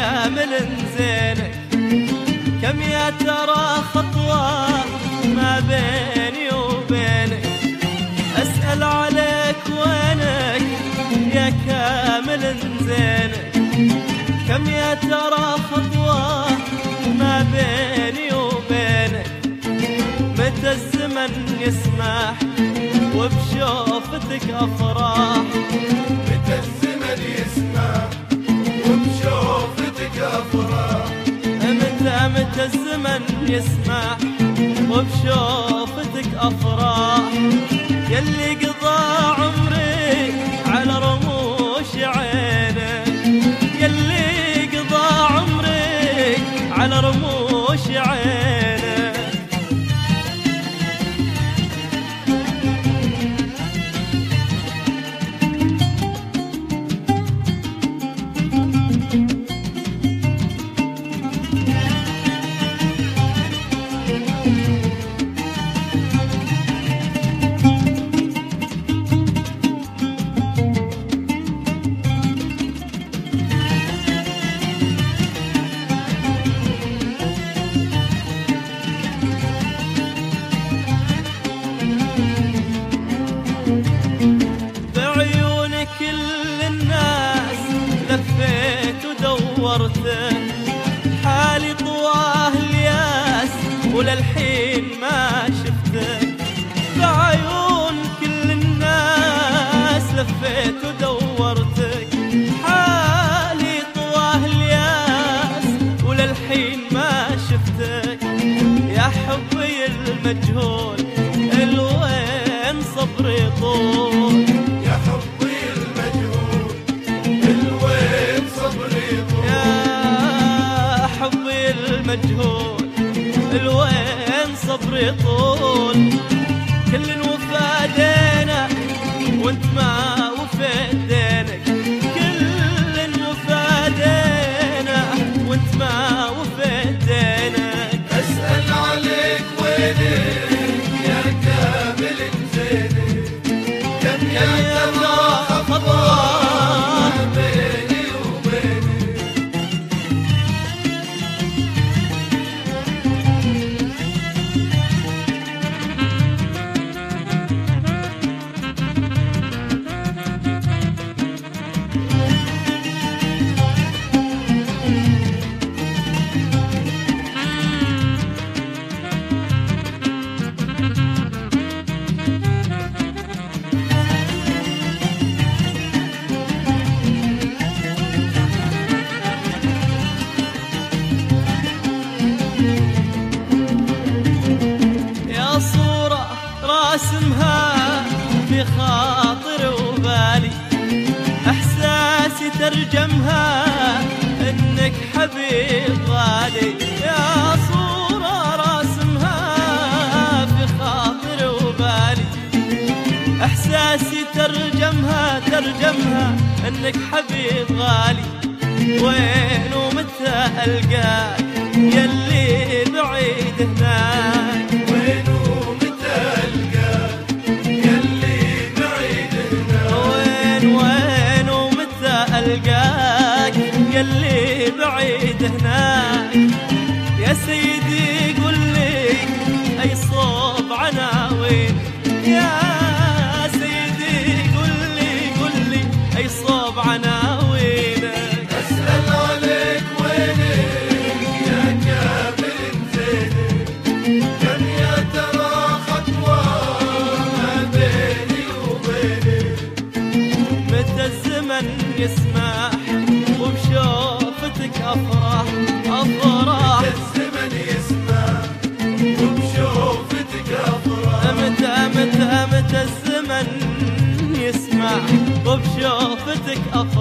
كامل زينك. كم يا ترى خطوة ما بيني وبينك، أسأل عليك وينك يا كامل زينك. كم يا ترى خطوة ما بيني وبينك، متى الزمن يسمح وبشوفتك أفراح. متى الزمن يسمح وبشوفتك أفراح. متى الزمن يسمح وبشوفتك أفراح. يلي قضى عمري على رموش عينك، يلي قضى عمري على رموش عينك. كل الناس لفيت ودورت، حالي طواه الياس وللحين ما شفتك. بعيون كل الناس لفيت ودورتك، حالي طواه الياس وللحين ما شفتك. يا حبي المجهول الوين صبري طول، مجهول الوين صبري طول. كل وفا دينا وانت ما وفيت دينك، كل وفا دينا وانت ما وفيت دينك. أسأل عليك وينك يا كامل زينك. كم يا ترى خطوة بيني وبينك. راسمها في خاطر وبالي، احساسي ترجمها انك حبيب غالي. يا صورة راسمها في خاطر وبالي، احساسي ترجمها انك حبيب غالي. وين ومتى القاك يلي بعيد هناك، وين ومتى القاك يلي بعيد هناك. وين ومتى القاك يلي بعيد هناك. يا سيدي قل لي اي صوب عناوين، يا سيدي قل لي اي صوب عناوينك. أسأل عليك وينك يا كامل زينك. كم يا ترى خطوة ما بيني وبينك. متى الزمن يسمح وبشوفتك أفراح. متى الزمن يسمح وبشوفتك أفراح. متى الزمن يسمح وبشوفتك أفراح.